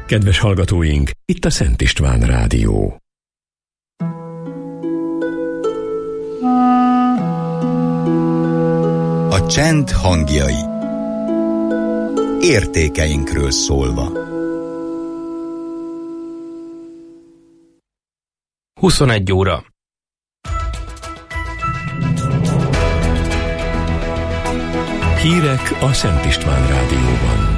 Kedves hallgatóink, itt a Szent István Rádió. A csend hangjai. Értékeinkről szólva. 21 óra. Hírek a Szent István Rádióban.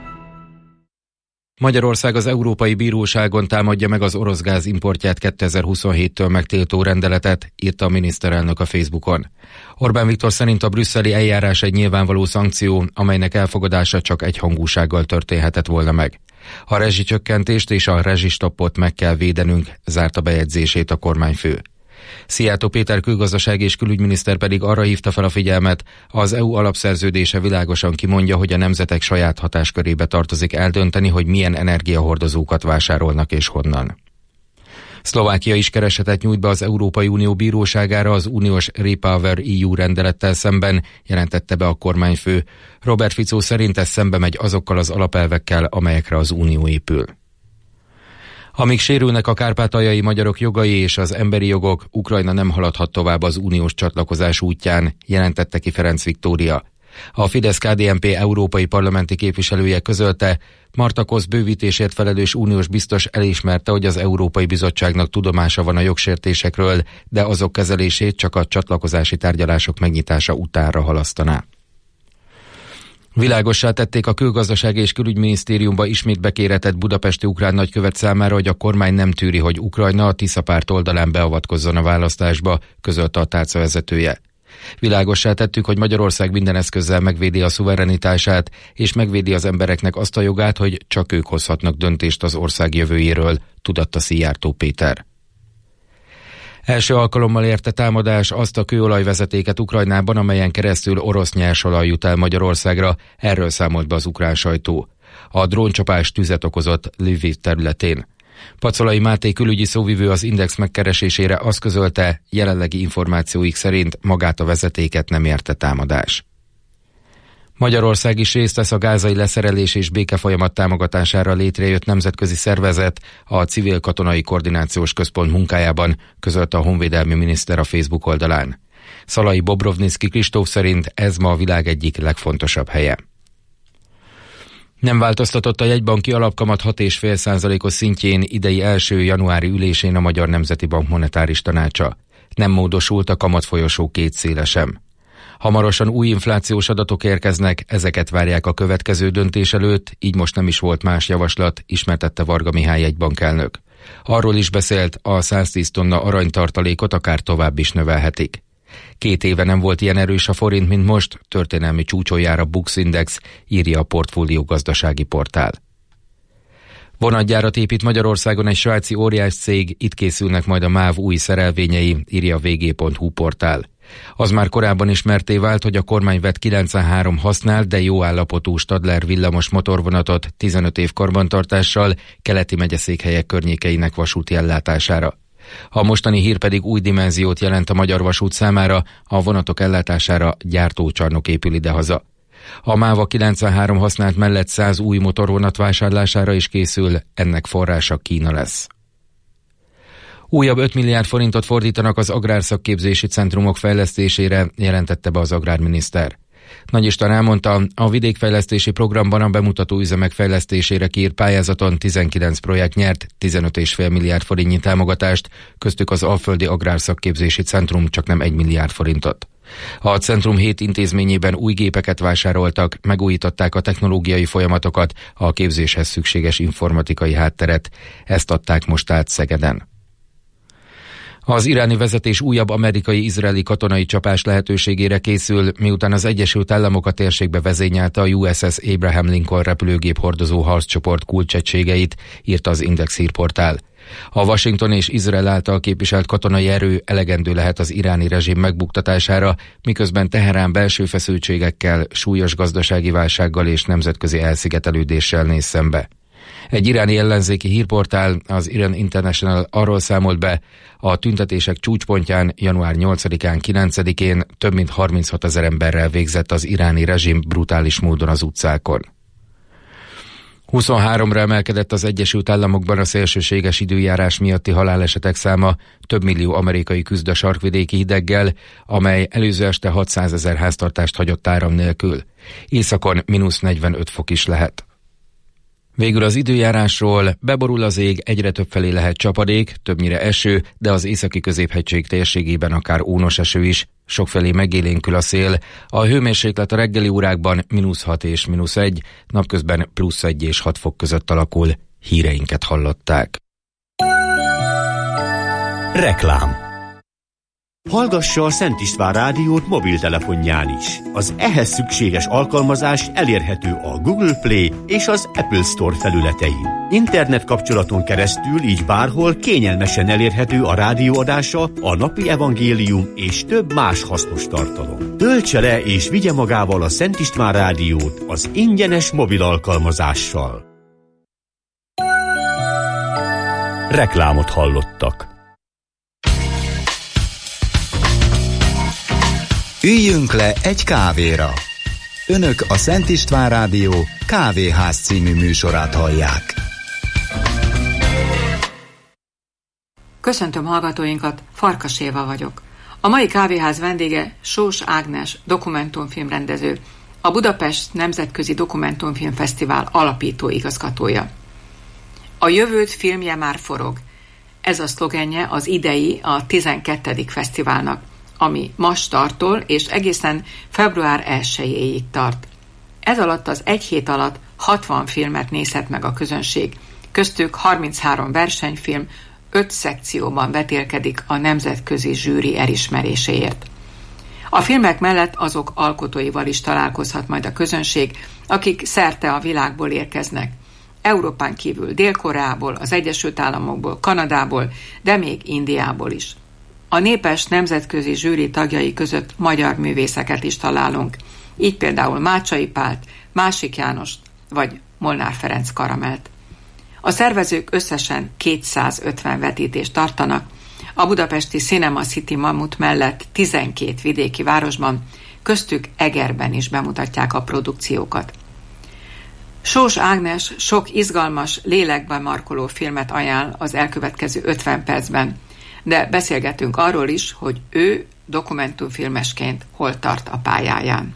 Magyarország az Európai Bíróságon támadja meg az orosz gáz importját 2027-től megtiltó rendeletet, írta a miniszterelnök a Facebookon. Orbán Viktor szerint a brüsszeli eljárás egy nyilvánvaló szankció, amelynek elfogadása csak egyhangúsággal történhetett volna meg. A rezsicsökkentést és a rezsistoppot meg kell védenünk, zárta bejegyzését a kormányfő. Szijjártó Péter külgazdasági és külügyminiszter pedig arra hívta fel a figyelmet, az EU alapszerződése világosan kimondja, hogy a nemzetek saját hatáskörébe tartozik eldönteni, hogy milyen energiahordozókat vásárolnak és honnan. Szlovákia is keresetet nyújt be az Európai Unió bíróságára az uniós Repower EU rendelettel szemben, jelentette be a kormányfő. Robert Fico szerint ez szembe megy azokkal az alapelvekkel, amelyekre az Unió épül. Amíg sérülnek a kárpátaljai magyarok jogai és az emberi jogok, Ukrajna nem haladhat tovább az uniós csatlakozás útján, jelentette ki Ferenc Viktória. A Fidesz-KDNP európai parlamenti képviselője közölte, Marta Kosz bővítésért felelős uniós biztos elismerte, hogy az Európai Bizottságnak tudomása van a jogsértésekről, de azok kezelését csak a csatlakozási tárgyalások megnyitása utánra halasztaná. Világossá tették a Külgazdasági és Külügyminisztériumba ismét bekéretett budapesti ukrán nagykövet számára, hogy a kormány nem tűri, hogy Ukrajna a Tisza párt oldalán beavatkozzon a választásba, közölte a tárca vezetője. Világossá tettük, hogy Magyarország minden eszközzel megvédi a szuverenitását, és megvédi az embereknek azt a jogát, hogy csak ők hozhatnak döntést az ország jövőjéről, tudatta Szijjártó Péter. Első alkalommal érte támadás azt a kőolajvezetéket Ukrajnában, amelyen keresztül orosz nyersolaj jut el Magyarországra, erről számolt be az ukrán sajtó. A dróncsapás tüzet okozott Lviv területén. Pacolai Máté külügyi szóvivő az Index megkeresésére azt közölte, jelenlegi információik szerint magát a vezetéket nem érte támadás. Magyarország is részt vesz a gázai leszerelés és békefolyamat támogatására létrejött nemzetközi szervezet, a Civil Katonai Koordinációs Központ munkájában, közölte a honvédelmi miniszter a Facebook oldalán. Szalai Bobrovnicki Kristóf szerint ez ma a világ egyik legfontosabb helye. Nem változtatott a jegybanki alapkamat 6,5%-os szintjén idei első januári ülésén a Magyar Nemzeti Bank monetáris tanácsa. Nem módosult a kamatfolyosó két széle sem. Hamarosan új inflációs adatok érkeznek, ezeket várják a következő döntés előtt, így most nem is volt más javaslat, ismertette Varga Mihály jegybankelnök. Arról is beszélt, a 110 tonna aranytartalékot akár tovább is növelhetik. 2 éve nem volt ilyen erős a forint, mint most, történelmi csúcson jár a Bux Index, írja a Portfólió gazdasági portál. Vonatgyárat épít Magyarországon egy svájci óriás cég, itt készülnek majd a MÁV új szerelvényei, írja a vg.hu portál. Az már korábban ismerté vált, hogy a kormány vett 93 használt, de jó állapotú Stadler villamos motorvonatot 15 év karbantartással keleti megyeszékhelyek környékeinek vasúti ellátására. A mostani hír pedig új dimenziót jelent a Magyar Vasút számára, a vonatok ellátására gyártócsarnok épül idehaza. A MÁV 93 használt mellett 100 új motorvonat vásárlására is készül, ennek forrása Kína lesz. Újabb 5 milliárd forintot fordítanak az agrárszakképzési centrumok fejlesztésére, jelentette be az agrárminiszter. Nagy István elmondta, a vidékfejlesztési programban a bemutató üzemek fejlesztésére kiírt pályázaton 19 projekt nyert 15,5 milliárd forintnyi támogatást, köztük az Alföldi Agrárszakképzési Centrum csaknem 1 milliárd forintot. A centrum 7 intézményében új gépeket vásároltak, megújították a technológiai folyamatokat, a képzéshez szükséges informatikai hátteret. Ezt adták most át Szegeden. Az iráni vezetés újabb amerikai-izraeli katonai csapás lehetőségére készül, miután az Egyesült Államok a térségbe vezényelte a USS Abraham Lincoln repülőgép hordozó harccsoport kulcsegységeit, írta az Index hírportál. A Washington és Izrael által képviselt katonai erő elegendő lehet az iráni rezsim megbuktatására, miközben Teherán belső feszültségekkel, súlyos gazdasági válsággal és nemzetközi elszigetelődéssel néz szembe. Egy iráni ellenzéki hírportál, az Iran International arról számolt be, a tüntetések csúcspontján január 8-án, 9-én több mint 36 000 emberrel végzett az iráni rezsim brutális módon az utcákon. 23-ra emelkedett az Egyesült Államokban a szélsőséges időjárás miatti halálesetek száma, több millió amerikai küzd a sarkvidéki hideggel, amely előző este 600 000 háztartást hagyott áram nélkül. Északon -45 fok is lehet. Végül az időjárásról: beborul az ég, egyre többfelé lehet csapadék, többnyire eső, de az északi középhegység térségében akár ónos eső is. Sokfelé megélénkül a szél, a hőmérséklet a reggeli órákban -6 és -1, napközben +1 és 6 fok között alakul. Híreinket hallották. Reklám. Hallgassa a Szent István rádiót mobiltelefonján is. Az ehhez szükséges alkalmazás elérhető a Google Play és az Apple Store felületein. Internet kapcsolaton keresztül így bárhol kényelmesen elérhető a rádióadása, a napi evangélium és több más hasznos tartalom. Töltse le és vigye magával a Szent István rádiót az ingyenes mobil alkalmazással. Reklámot hallottak. Üljünk le egy kávéra. Önök a Szent István Rádió Kávéház című műsorát hallják. Köszöntöm hallgatóinkat, Farkas Éva vagyok. A mai kávéház vendége Sós Ágnes dokumentumfilmrendező, a Budapest Nemzetközi Dokumentumfilmfesztivál alapító igazgatója. A jövőd filmje már forog. Ez a szlogenje az idei, a 12. fesztiválnak, ami ma startol, és egészen február 1-éig tart. Ez alatt az egy hét alatt 60 filmet nézhet meg a közönség. Köztük 33 versenyfilm, 5 szekcióban vetélkedik a nemzetközi zsűri elismeréséért. A filmek mellett azok alkotóival is találkozhat majd a közönség, akik szerte a világból érkeznek. Európán kívül Dél-Koreából, az Egyesült Államokból, Kanadából, de még Indiából is. A népes nemzetközi zsűri tagjai között magyar művészeket is találunk, így például Mácsai Pált, Másik Jánost vagy Molnár Ferenc Karamelt. A szervezők összesen 250 vetítést tartanak, a budapesti Cinema City Mamut mellett 12 vidéki városban, köztük Egerben is bemutatják a produkciókat. Sós Ágnes sok izgalmas, lélekben markoló filmet ajánl az elkövetkező 50 percben, de beszélgetünk arról is, hogy ő dokumentumfilmesként hol tart a pályáján.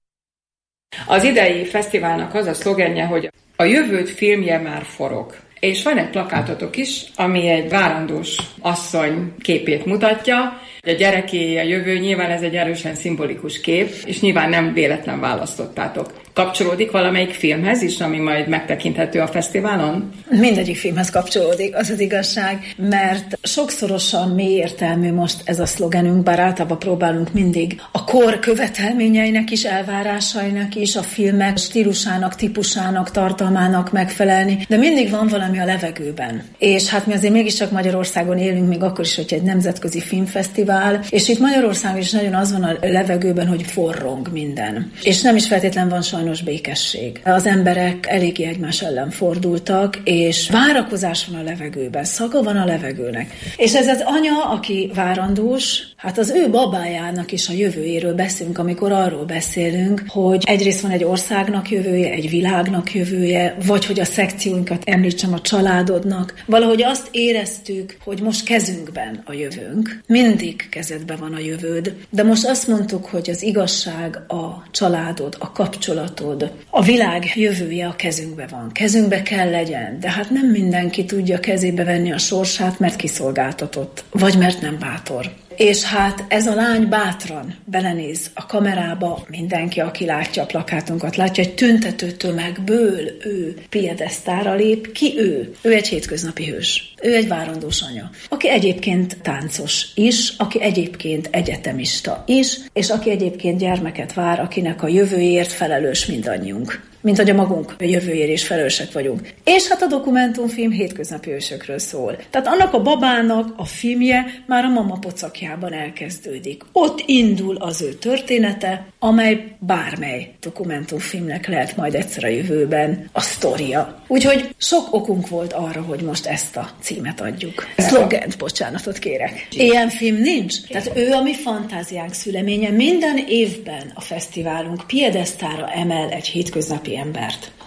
Az idei fesztiválnak az a szlogenje, hogy a jövőd filmje már forog. És van egy plakátotok is, ami egy várandós asszony képét mutatja. A gyereké a jövő, nyilván ez egy erősen szimbolikus kép, és nyilván nem véletlen választottátok. Kapcsolódik valamelyik filmhez is, ami majd megtekinthető a fesztiválon? Mindegyik filmhez kapcsolódik, az az igazság, mert sokszorosan mély értelmű most ez a szlogenünk, bár általában próbálunk mindig a kor követelményeinek is, elvárásainak is, a filmek stílusának, típusának, tartalmának megfelelni, de mindig van valami a levegőben. És hát mi azért mégiscsak Magyarországon élünk, még akkor is, hogy egy nemzetközi filmfesztivál, és itt Magyarországon is nagyon az van a levegőben, hogy forrong minden. És nem is feltétlen van sajnos békesség. Az emberek eléggé egymás ellen fordultak, és várakozás van a levegőben, szaga van a levegőnek. És ez az anya, aki várandós, hát az ő babájának is a jövőjéről beszélünk, amikor arról beszélünk, hogy egyrészt van egy országnak jövője, egy világnak jövője, vagy hogy a szekcióinkat említsem, a családodnak. Valahogy azt éreztük, hogy most kezünkben a jövőnk. Mindig kezedben van a jövőd, de most azt mondtuk, hogy az igazság, a családod, a kapcsolatod, a világ jövője a kezünkben van. Kezünkbe kell legyen, de hát nem mindenki tudja kezébe venni a sorsát, mert kiszolgáltatott, vagy mert nem bátor. És hát ez a lány bátran belenéz a kamerába, mindenki, aki látja a plakátunkat, látja, hogy tüntető tömegből ő piedesztára lép. Ki ő? Ő egy hétköznapi hős. Ő egy várandós anya, aki egyébként táncos is, aki egyébként egyetemista is, és aki egyébként gyermeket vár, akinek a jövőjéért felelős mindannyiunk. Mint hogy a magunk jövőjére is felelősek vagyunk. És hát a dokumentumfilm hétköznapi ősökről szól. Tehát annak a babának a filmje már a mama pocakjában elkezdődik. Ott indul az ő története, amely bármely dokumentumfilmnek lehet majd egyszer a jövőben a sztoria. Úgyhogy sok okunk volt arra, hogy most ezt a címet adjuk. Szlogent, bocsánatot kérek. Ilyen film nincs. Tehát ő a mi fantáziánk szüleménye. Minden évben a fesztiválunk piedesztára emel egy hétköznapi embert.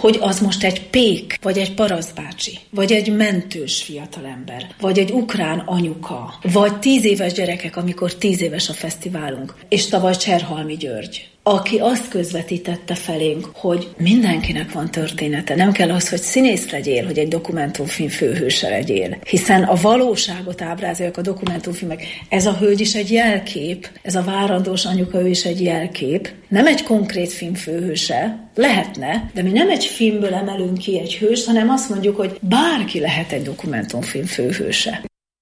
hogy az most egy pék, vagy egy parasztbácsi, vagy egy mentős fiatalember, vagy egy ukrán anyuka, vagy 10 éves gyerekek, amikor 10 éves a fesztiválunk, és tavaly Cserhalmi György, aki azt közvetítette felénk, hogy mindenkinek van története. Nem kell az, hogy színész legyél, hogy egy dokumentumfilm főhőse legyél. Hiszen a valóságot ábrázolják a dokumentumfilmek. Ez a hölgy is egy jelkép, ez a várandós anyuka, ő is egy jelkép. Nem egy konkrét film főhőse, lehetne, de mi nem egy filmből emelünk ki egy hős, hanem azt mondjuk, hogy bárki lehet egy dokumentumfilm főhőse.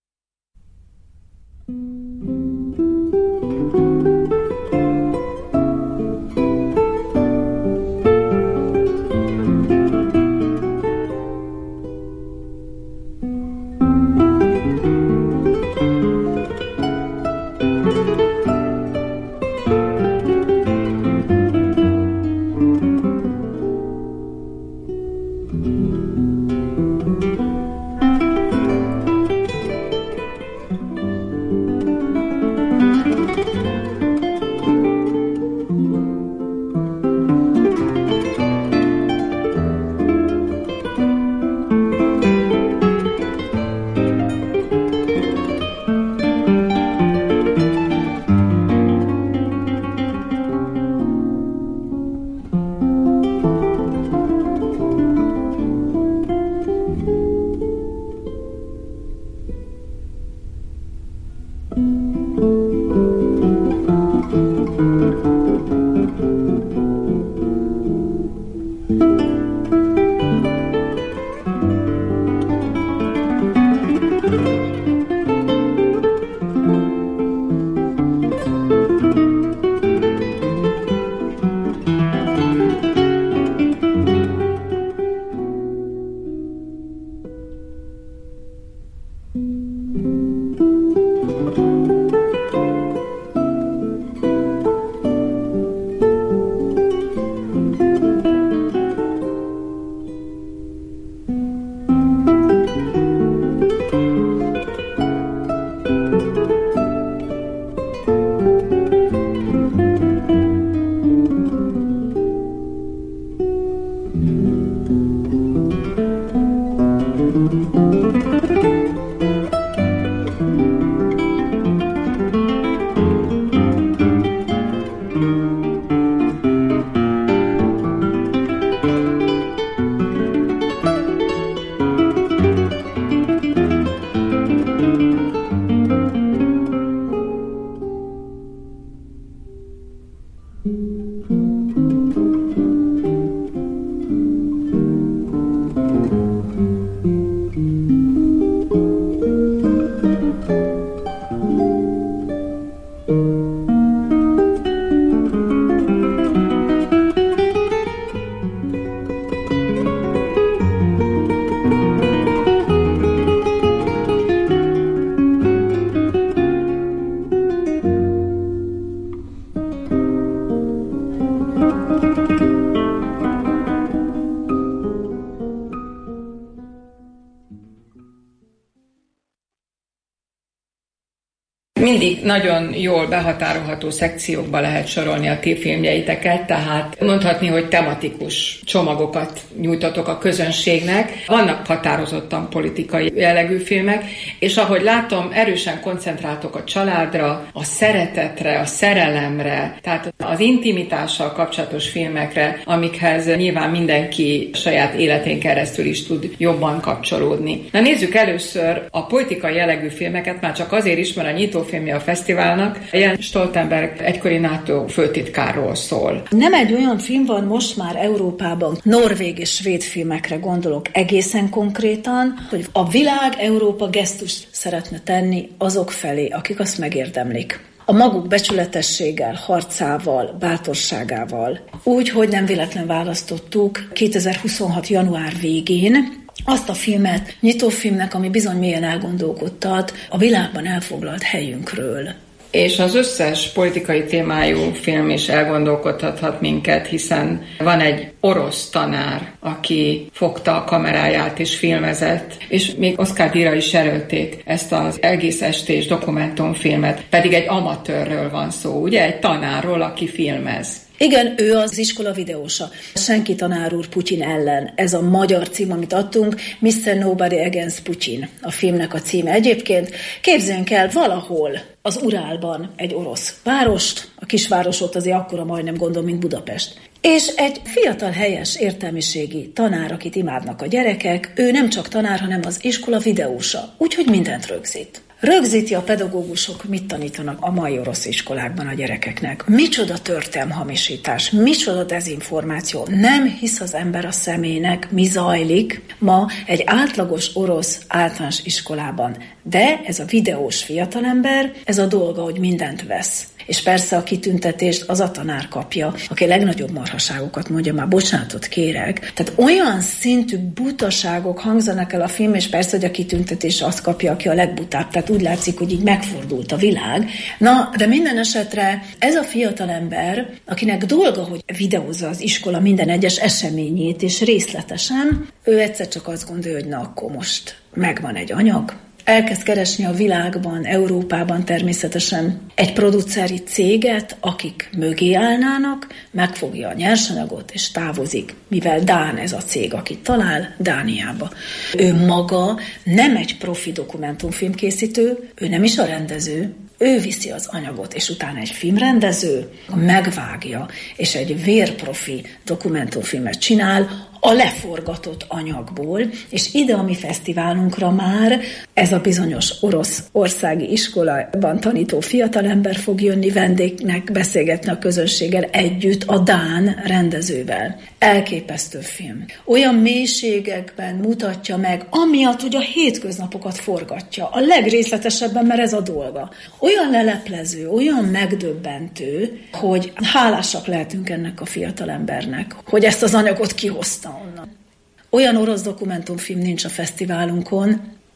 Mindig nagyon jól behatárolható szekciókba lehet sorolni a ti filmjeiteket, tehát mondhatni, hogy tematikus csomagokat nyújtatok a közönségnek. Vannak határozottan politikai jellegű filmek, és ahogy látom, erősen koncentráltok a családra, a szeretetre, a szerelemre, tehát az intimitással kapcsolatos filmekre, amikhez nyilván mindenki saját életén keresztül is tud jobban kapcsolódni. Na nézzük először a politikai jellegű filmeket, már csak azért is, mert a nyitófilmje a fesztiválnak Jens Stoltenberg egykori NATO főtitkárról szól. Nem egy olyan film van most már Európában, norvég és svéd filmekre gondolok egészen konkrétan, hogy a világ Európa gesztust szeretne tenni azok felé, akik azt megérdemlik. A maguk becsületességgel, harcával, bátorságával. Úgy, hogy nem véletlen választottuk 2026. január végén azt a filmet nyitófilmnek, ami bizony mélyen elgondolkodtat a világban elfoglalt helyünkről. És az összes politikai témájú film is elgondolkodhat minket, hiszen van egy orosz tanár, aki fogta a kameráját és filmezett, és még Oscar-díjra is jelölték ezt az egész estés dokumentumfilmet, pedig egy amatőrről van szó, ugye? Egy tanárról, aki filmez. Igen, ő az iskola videósa. Senki tanár úr Putyin ellen. Ez a magyar cím, amit adtunk, Mr. Nobody Against Putin. A filmnek a címe egyébként. Képzeljünk el valahol az Urálban egy orosz várost, a kisváros ott azért akkora majdnem gondolom, mint Budapest. És egy fiatal, helyes, értelmiségi tanár, akit imádnak a gyerekek, ő nem csak tanár, hanem az iskola videósa, úgyhogy mindent rögzít. Rögzíti a pedagógusok, mit tanítanak a mai orosz iskolákban a gyerekeknek. Micsoda történelmhamisítás, micsoda dezinformáció. Nem hisz az ember a szemének, mi zajlik ma egy átlagos orosz általános iskolában. De ez a videós fiatalember, ez a dolga, hogy mindent vesz. És persze a kitüntetést az a tanár kapja, aki a legnagyobb marhaságokat mondja, már bocsánatot kérek. Tehát olyan szintű butaságok hangzanak el a film, és persze, hogy a kitüntetés azt kapja, aki a legbutább. Tehát úgy látszik, hogy így megfordult a világ. Na, de minden esetre ez a fiatalember, akinek dolga, hogy videózza az iskola minden egyes eseményét, és részletesen, ő egyszer csak azt gondolja, hogy na, akkor most megvan egy anyag, elkezd keresni a világban, Európában természetesen egy produceri céget, akik mögé állnának, megfogja a nyersanyagot és távozik, mivel dán ez a cég, akit talál, Dániába. Ő maga nem egy profi dokumentumfilmkészítő, ő nem is a rendező, ő viszi az anyagot, és utána egy filmrendező megvágja, és egy vérprofi dokumentumfilmet csinál, a leforgatott anyagból, és ide a mi fesztiválunkra már ez a bizonyos orosz országi iskolában tanító fiatalember fog jönni vendégnek, beszélgetni a közönséggel együtt a dán rendezővel. Elképesztő film. Olyan mélységekben mutatja meg, amiatt, hogy a hétköznapokat forgatja. A legrészletesebben, mert ez a dolga. Olyan leleplező, olyan megdöbbentő, hogy hálásak lehetünk ennek a fiatalembernek, hogy ezt az anyagot kihozta onnan. Olyan orosz dokumentumfilm nincs a fesztiválunkon,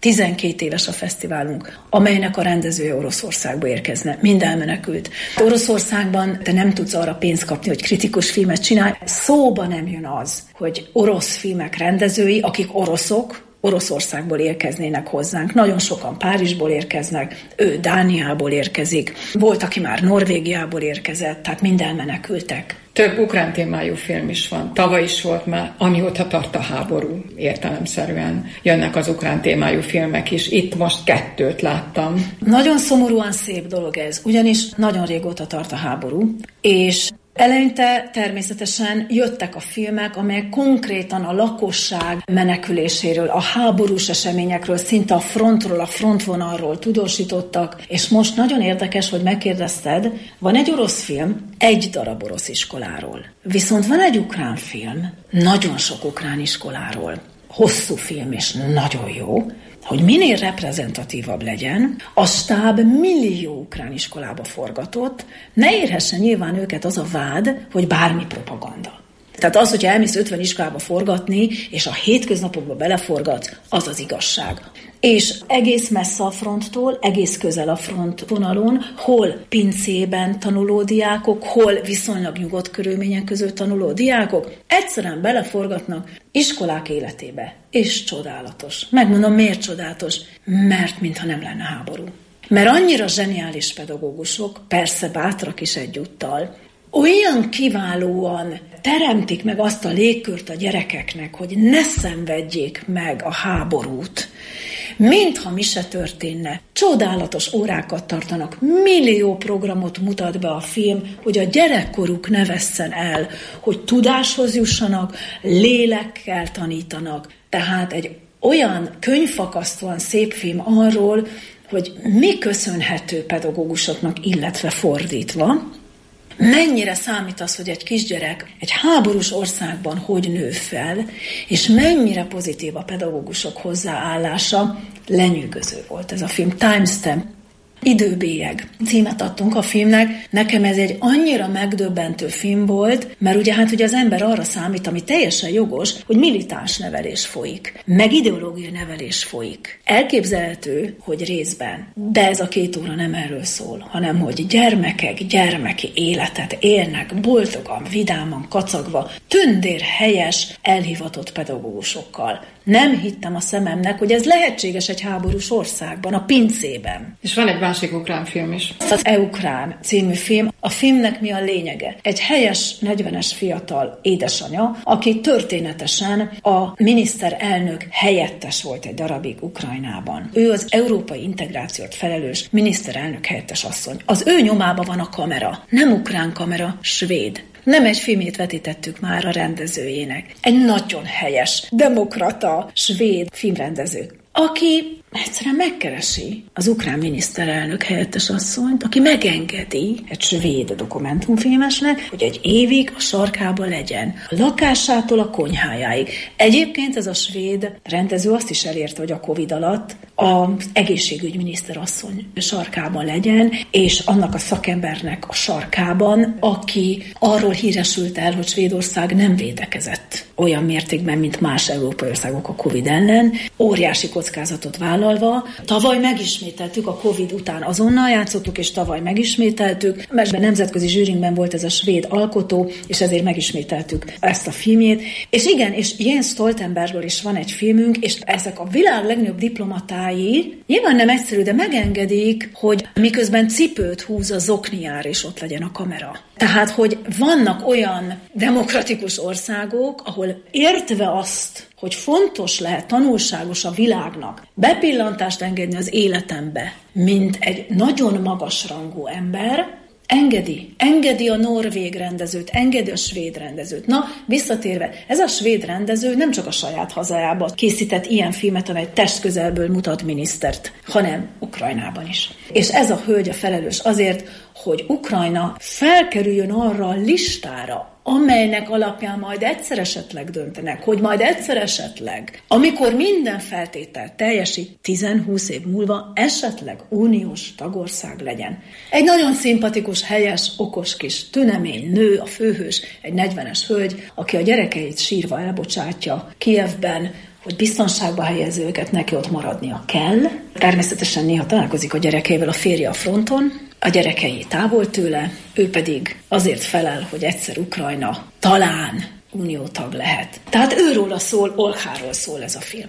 12 éves a fesztiválunk, amelynek a rendezője Oroszországba érkezne. Mind elmenekült. Oroszországban te nem tudsz arra pénzt kapni, hogy kritikus filmet csinálj. Szóba nem jön az, hogy orosz filmek rendezői, akik oroszok, Oroszországból érkeznének hozzánk. Nagyon sokan Párizsból érkeznek, ő Dániából érkezik. Volt, aki már Norvégiából érkezett, tehát mind elmenekültek. Több ukrán témájú film is van. Tavaly is volt már, amióta tart a háború, értelemszerűen jönnek az ukrán témájú filmek is. Itt most 2 láttam. Nagyon szomorúan szép dolog ez, ugyanis nagyon régóta tart a háború, és eleinte természetesen jöttek a filmek, amelyek konkrétan a lakosság meneküléséről, a háborús eseményekről, szinte a frontról, a frontvonalról tudósítottak, és most nagyon érdekes, hogy megkérdezted, van egy orosz film, egy darab orosz iskoláról. Viszont van egy ukrán film, nagyon sok ukrán iskoláról. Hosszú film és nagyon jó, hogy minél reprezentatívabb legyen, a stáb millió ukrán iskolába forgatott, ne érhessen nyilván őket az a vád, hogy bármi propaganda. Tehát az, hogyha elmész 50 iskolába forgatni, és a hétköznapokba beleforgatsz, az az igazság. És egész messze a fronttól, egész közel a frontvonalon, hol pincében tanuló diákok, hol viszonylag nyugodt körülmények között tanuló diákok, egyszerűen beleforgatnak iskolák életébe. És csodálatos. Megmondom, miért csodálatos? Mert mintha nem lenne háború. Mert annyira zseniális pedagógusok, persze bátrak is egyúttal, olyan kiválóan teremtik meg azt a légkört a gyerekeknek, hogy ne szenvedjék meg a háborút, mintha mi se történne. Csodálatos órákat tartanak, millió programot mutat be a film, hogy a gyerekkoruk ne vesszen el, hogy tudáshoz jussanak, lélekkel tanítanak. Tehát egy olyan könyvfakasztóan szép film arról, hogy mi köszönhető pedagógusoknak, illetve fordítva, mennyire számít az, hogy egy kisgyerek egy háborús országban hogy nő fel, és mennyire pozitív a pedagógusok hozzáállása. Lenyűgöző volt ez a film. Timestamp. Időbélyeg címet adtunk a filmnek. Nekem ez egy annyira megdöbbentő film volt, mert ugye ugye az ember arra számít, ami teljesen jogos, hogy militáns nevelés folyik, meg ideológiai nevelés folyik. Elképzelhető, hogy részben, de ez a 2 óra nem erről szól, hanem hogy gyermekek gyermeki életet élnek boldogan, vidáman, kacagva, tündér helyes, elhivatott pedagógusokkal. Nem hittem a szememnek, hogy ez lehetséges egy háborús országban, a pincében. És van egy másik ukrán film is. Az E-ukrán című film. A filmnek mi a lényege? Egy helyes 40-es fiatal édesanya, aki történetesen a miniszterelnök helyettes volt egy darabig Ukrajnában. Ő az európai integrációt felelős miniszterelnök helyettes asszony. Az ő nyomában van a kamera. Nem ukrán kamera, svéd. Nem egy filmét vetítettük már a rendezőjének. Egy nagyon helyes, demokrata, svéd filmrendező, aki egyszerűen megkeresi az ukrán miniszterelnök helyettes asszonyt, aki megengedi egy svéd dokumentumfilmesnek, hogy egy évig a sarkában legyen. A lakásától a konyhájáig. Egyébként ez a svéd rendező azt is elérte, hogy a Covid alatt az egészségügyminiszter asszony sarkában legyen, és annak a szakembernek a sarkában, aki arról híresült el, hogy Svédország nem védekezett olyan mértékben, mint más európai országok a Covid ellen, óriási kockázatot vállalva. Tavaly megismételtük, a Covid után azonnal játszottuk, és tavaly megismételtük, mert a nemzetközi zsűrinkben volt ez a svéd alkotó, és ezért megismételtük ezt a filmjét. És igen, és Jens Stoltenbergről is van egy filmünk, és ezek a világ legnagyobb diplomatái nyilván nem egyszerű, de megengedik, hogy miközben cipőt húz a zokniára, és ott legyen a kamera. Tehát, hogy vannak olyan demokratikus országok, ahol értve azt, hogy fontos lehet, tanulságos a világnak bepillantást engedni az életembe, mint egy nagyon magasrangú ember, engedi a norvég rendezőt, engedi a svéd rendezőt. Na, visszatérve, ez a svéd rendező nem csak a saját hazájában készített ilyen filmet, amely testközelből mutat minisztert, hanem Ukrajnában is. És ez a hölgy a felelős azért, hogy Ukrajna felkerüljön arra a listára, amelynek alapján majd egyszer esetleg döntenek, hogy majd egyszer esetleg, amikor minden feltételt teljesít, 10-20 év múlva esetleg uniós tagország legyen. Egy nagyon szimpatikus, helyes, okos kis tünemény nő, a főhős, egy 40-es hölgy, aki a gyerekeit sírva elbocsátja Kijevben, hogy biztonságba helyező őket, neki ott maradnia kell. Természetesen néha találkozik a gyerekeivel, a férje a fronton, a gyerekei távol tőle, ő pedig azért felel, hogy egyszer Ukrajna talán uniótag lehet. Tehát őróla szól, Olháról szól ez a film.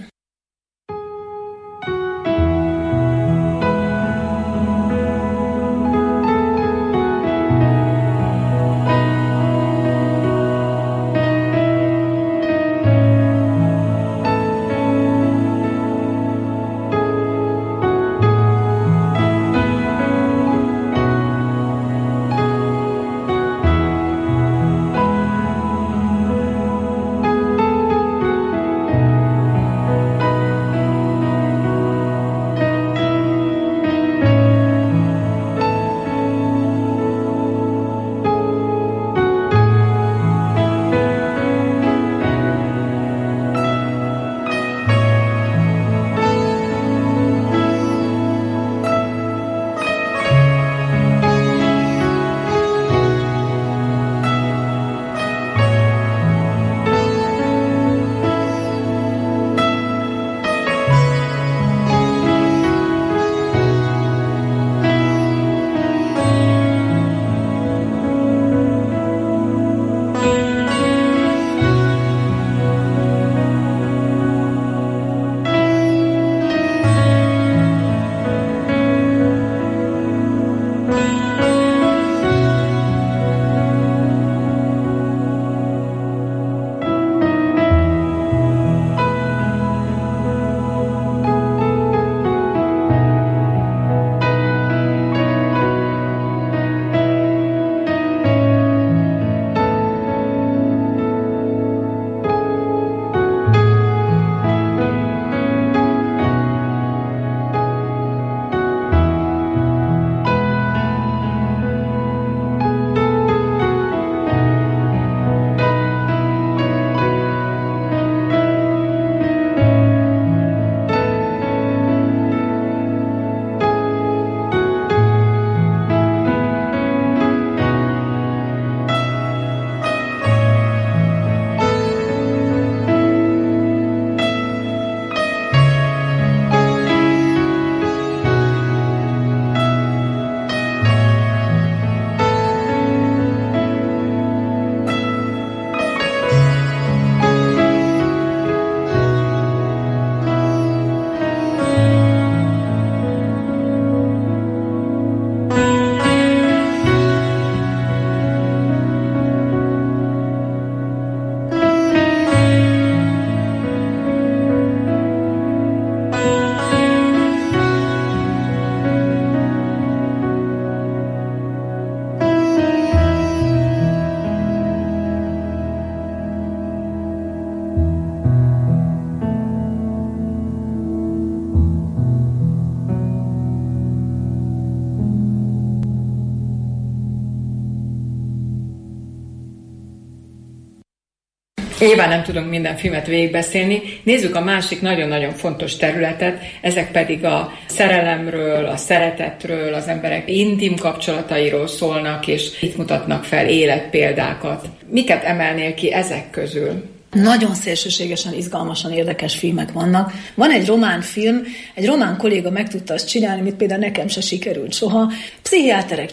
Nyilván nem tudunk minden filmet végigbeszélni. Nézzük a másik nagyon-nagyon fontos területet, ezek pedig a szerelemről, a szeretetről, az emberek intim kapcsolatairól szólnak, és itt mutatnak fel életpéldákat. Miket emelnél ki ezek közül? Nagyon szélsőségesen, izgalmasan érdekes filmek vannak. Van egy román film, egy román kolléga meg tudta azt csinálni, amit például nekem se sikerült soha. Pszichiáterek,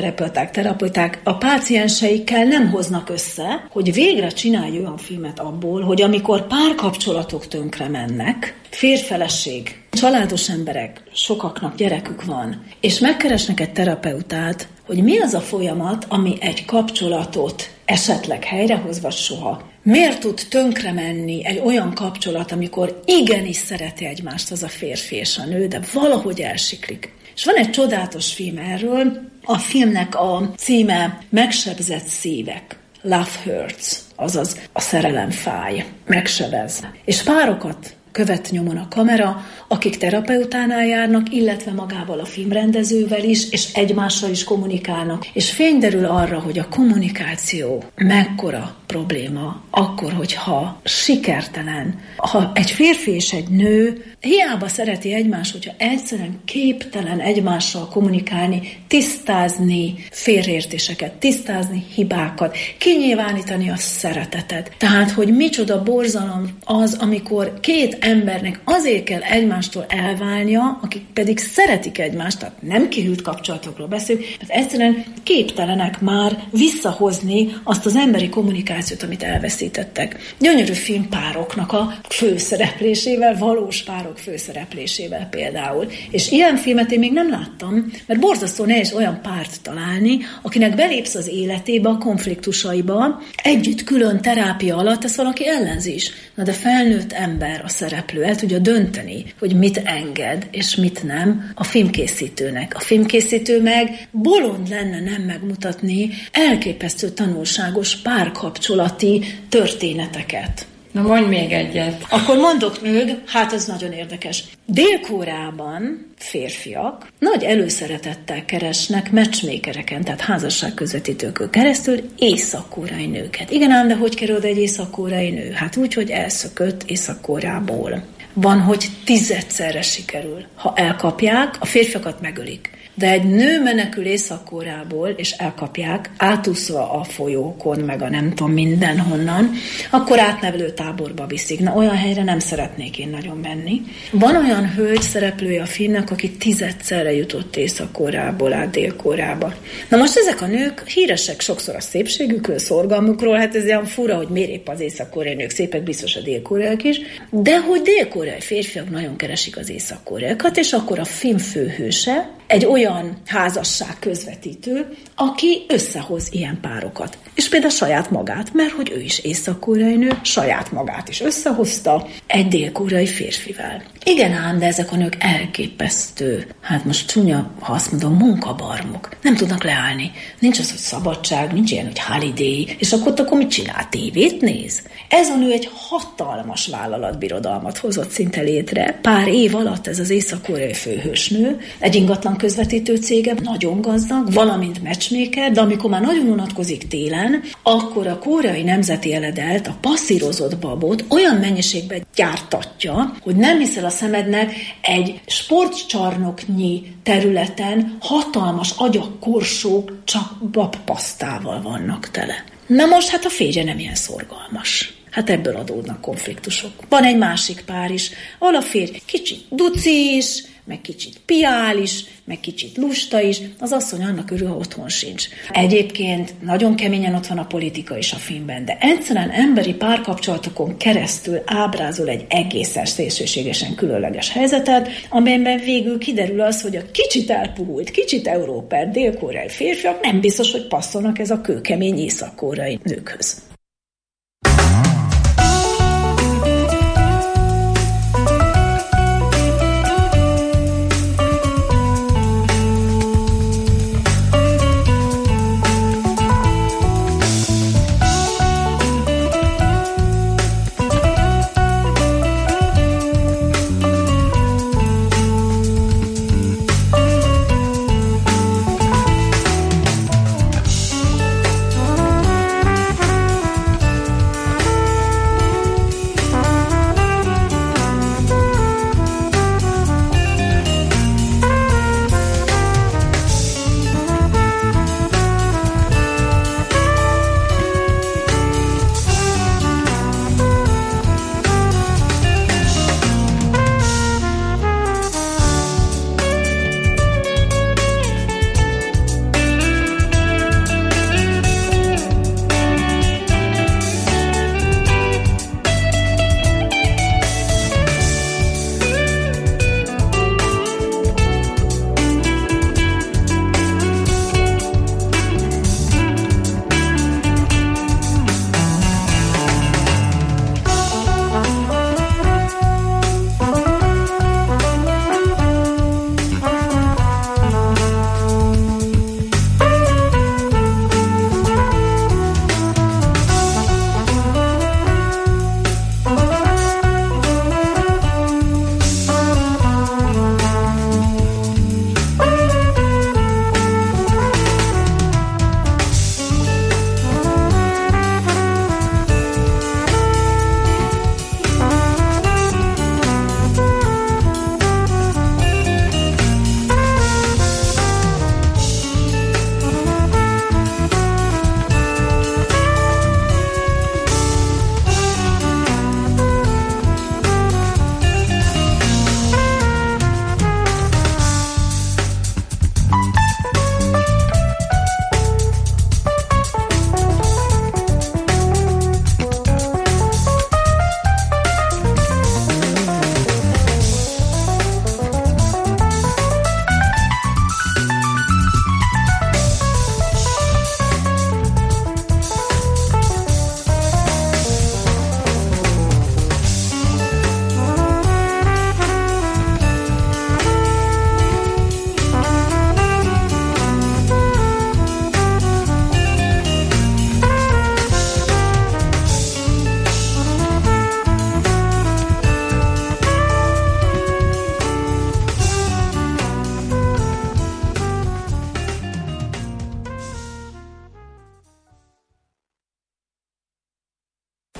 terapeuták a pácienseikkel nem hoznak össze, hogy végre csinálj olyan filmet abból, hogy amikor párkapcsolatok tönkre mennek, férfeleség, családos emberek, sokaknak gyerekük van, és megkeresnek egy terapeutát, hogy mi az a folyamat, ami egy kapcsolatot esetleg helyrehoz, vagy soha. Miért tud tönkre menni egy olyan kapcsolat, amikor igenis szereti egymást az a férfi és a nő, de valahogy elsiklik. És van egy csodálatos film erről, a filmnek a címe Megsebzett szívek, Love Hurts, azaz a szerelem fáj, megsebez. És párokat követ nyomon a kamera, akik terapeutánál járnak, illetve magával a filmrendezővel is, és egymással is kommunikálnak. És fény derül arra, hogy a kommunikáció mekkora probléma, akkor, hogyha sikertelen. Ha egy férfi és egy nő hiába szereti egymást, hogyha egyszerűen képtelen egymással kommunikálni, tisztázni félreértéseket, tisztázni hibákat, kinyilvánítani a szeretetet. Tehát, hogy micsoda borzalom az, amikor két embernek azért kell egymástól elválnia, akik pedig szeretik egymást, tehát nem kihűlt kapcsolatokról beszélünk, mert egyszerűen képtelenek már visszahozni azt az emberi kommunikációt, amit elveszítettek. Gyönyörű film pároknak a főszereplésével, valós párok főszereplésével például. És ilyen filmet én még nem láttam, mert borzasztó nehéz olyan párt találni, akinek belépsz az életébe, a konfliktusaiba, együtt külön terápia alatt, ezt valaki ellenzi is. Na de felnőtt ember, a szereplő el tudja dönteni, hogy mit enged és mit nem a filmkészítőnek. A filmkészítő meg bolond lenne nem megmutatni elképesztő tanulságos párkapcsolati történeteket. Na mondj még egyet. Akkor mondok még, hát ez nagyon érdekes. Dél-Koreában férfiak nagy előszeretettel keresnek matchmakereken, tehát házasságközvetítőkön keresztül észak-koreai nőket. Igen ám, de hogy kerül oda egy észak-koreai nő? Hát úgy, hogy elszökött Észak-Koreából. Van, hogy 10-szerre sikerül. Ha elkapják, a férfiakat megölik. De egy nő menekül Észak-Koreából, és elkapják, átúszva a folyókon, meg a nem tudom mindenhonnan, akkor átnevelő táborba viszik. Na, olyan helyre nem szeretnék én nagyon menni. Van olyan hölgy szereplője a filmnek, aki 10-szerre jutott Észak-Koreából át Dél-Koreába. Na most ezek a nők híresek sokszor a szépségükről, szorgalmukról, hát ez olyan fura, hogy miért épp az észak-koreai nők szépek, biztos a dél-koreaiak is, de hogy dél-koreai férfiak nagyon keresik az észak-koreaiakat, és akkor a film főhőse egy olyan házasság közvetítő, aki összehoz ilyen párokat. És például saját magát, mert hogy ő is észak-koreai nő, saját magát is összehozta egy dél-koreai férfivel. Igen ám, de ezek a nők elképesztő, hát most csúnya, ha azt mondom, munkabarmok. Nem tudnak leállni. Nincs az, hogy szabadság, nincs ilyen, hogy holiday, és akkor mit csinál? Tévét néz? Ez a nő egy hatalmas vállalatbirodalmat hozott szinte létre. Pár év alatt ez az észak-koreai főhősnő, egy ingatlan közvetítő cége, nagyon gazdag, valamint matchmaker, de amikor már nagyon unatkozik télen, akkor a koreai nemzeti eledelt, a passzírozott babot olyan mennyiségben gyártatja, hogy nem hiszel a szemednek, egy sportcsarnoknyi területen hatalmas agyagkorsók csak babpasztával vannak tele. Na most hát a férje nem ilyen szorgalmas. Hát ebből adódnak konfliktusok. Van egy másik pár is, ahol a férj kicsit duci is, meg kicsit piál is, meg kicsit lusta is, az asszony annak örül, ha otthon sincs. Egyébként nagyon keményen ott van a politika is a filmben, de egyszerűen emberi párkapcsolatokon keresztül ábrázol egy egészen szélsőségesen különleges helyzetet, amelyben végül kiderül az, hogy a kicsit elpuhult, kicsit európát, dél-koreai férfiak nem biztos, hogy passzolnak ez a kőkemény észak-koreai nőkhöz.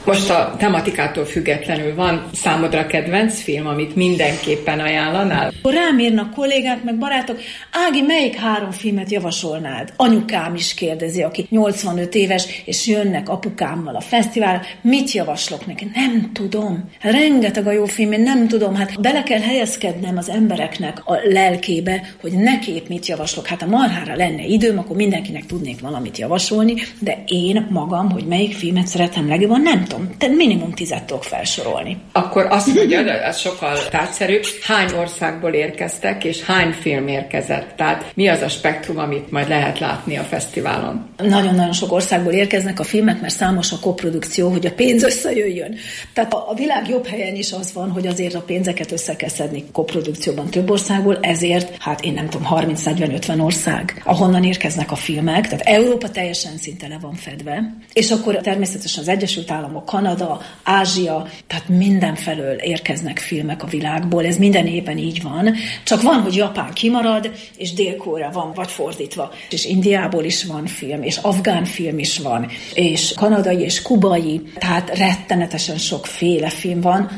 Most a tematikától függetlenül van számodra kedvenc film, amit mindenképpen ajánlanál? Rám írnak kollégák, meg barátok, Ági, melyik 3 filmet javasolnád? Anyukám is kérdezi, aki 85 éves, és jönnek apukámmal a fesztiválra. Mit javaslok neki? Nem tudom. Rengeteg a jó film, én nem tudom. Hát bele kell helyezkednem az embereknek a lelkébe, hogy neki mit javaslok. Hát a marhára lenne időm, akkor mindenkinek tudnék valamit javasolni, de én magam, hogy melyik filmet szeretem legjobban, nem tudom. Tehát minimum 10-et tudok felsorolni. Akkor azt mondja, az sokkal tárgyszerűbb, hány országból érkeztek, és hány film érkezett? Tehát mi az a spektrum, amit majd lehet látni a fesztiválon? Nagyon-nagyon sok országból érkeznek a filmek, mert számos a koprodukció, hogy a pénz összejöjjön. Tehát a világ jobb helyen is az van, hogy azért a pénzeket össze kell szedni koprodukcióban több országból, ezért, hát én nem tudom, 30-40-50 ország, ahonnan érkeznek a filmek, tehát Európa teljesen szinte le van fedve, és akkor természetesen az Egyesült Államok, Kanada, Ázsia, tehát mindenfelől érkeznek filmek a világból, ez minden évben így van, csak van, hogy Japán kimarad, és Dél-Korea van, vagy fordítva, és Indiából is van film, és afgán film is van, és kanadai és kubai, tehát rettenetesen sokféle film van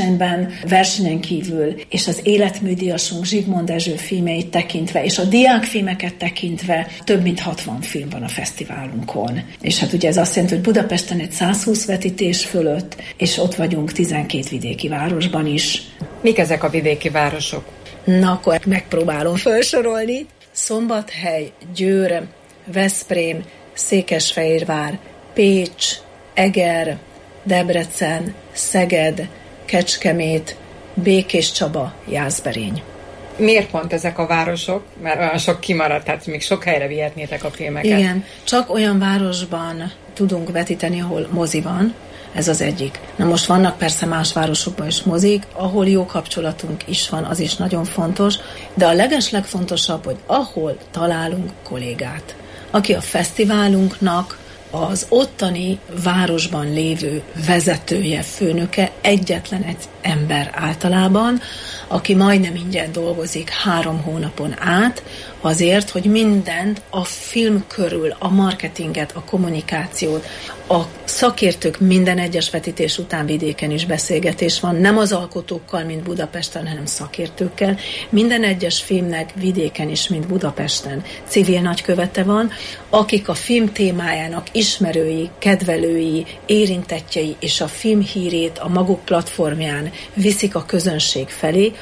versenyen kívül, és az életműdíjasunk Zsigmond Erzső filmeit tekintve, és a diákfilmeket tekintve több mint 60 film van a fesztiválunkon. És hát ugye ez azt jelenti, hogy Budapesten egy 120 vetítés fölött, és ott vagyunk 12 vidéki városban is. Mik ezek a vidéki városok? Na, akkor megpróbálom felsorolni. Szombathely, Győr, Veszprém, Székesfehérvár, Pécs, Eger, Debrecen, Szeged, Kecskemét, Békéscsaba, Jászberény. Miért pont ezek a városok? Mert olyan sok kimaradt, tehát még sok helyre vihetnétek a filmeket. Igen, csak olyan városban tudunk vetíteni, ahol mozi van, ez az egyik. Na most vannak persze más városokban is mozik, ahol jó kapcsolatunk is van, az is nagyon fontos, de a legeslegfontosabb, hogy ahol találunk kollégát, aki a fesztiválunknak az ottani városban lévő vezetője, főnöke, egyetlen egy ember általában, aki majdnem ingyen dolgozik 3 hónapon át, azért, hogy mindent a film körül, a marketinget, a kommunikációt, a szakértők minden egyes vetítés után vidéken is beszélgetés van, nem az alkotókkal, mint Budapesten, hanem szakértőkkel. Minden egyes filmnek vidéken is, mint Budapesten civil nagykövete van, akik a film témájának ismerői, kedvelői, érintettjei és a film hírét a maguk platformján viszik a közönség felé.